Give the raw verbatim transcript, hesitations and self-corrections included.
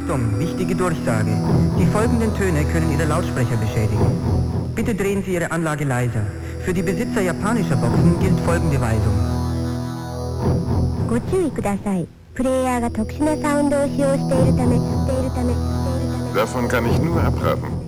Achtung, wichtige Durchsage. Die folgenden Töne können Ihre Lautsprecher beschädigen. Bitte drehen Sie Ihre Anlage leiser. Für die Besitzer japanischer Boxen gilt folgende Weisung. ご注意ください。プレイヤーが特殊なサウンドを使用しているため、しているため、しているため。 Davon kann ich nur abraten.